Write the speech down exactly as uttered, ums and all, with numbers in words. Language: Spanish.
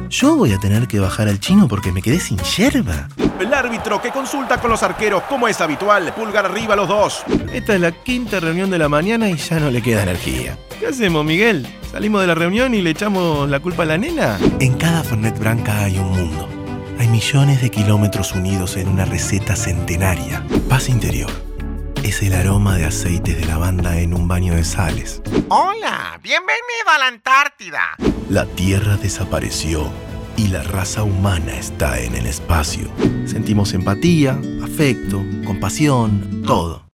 Yo voy a tener que bajar al chino porque me quedé sin yerba. El árbitro que consulta con los arqueros, como es habitual, pulgar arriba a los dos. Esta es la quinta reunión de la mañana y ya no le queda energía. ¿Qué hacemos, Miguel? ¿Salimos de la reunión y le echamos la culpa a la nena? En cada Fernet Branca hay un mundo. Hay millones de kilómetros unidos en una receta centenaria. Paz interior. Es el aroma de aceites de lavanda en un baño de sales. ¡Hola! ¡Bienvenido a la Antártida! La Tierra desapareció y la raza humana está en el espacio. Sentimos empatía, afecto, compasión, todo.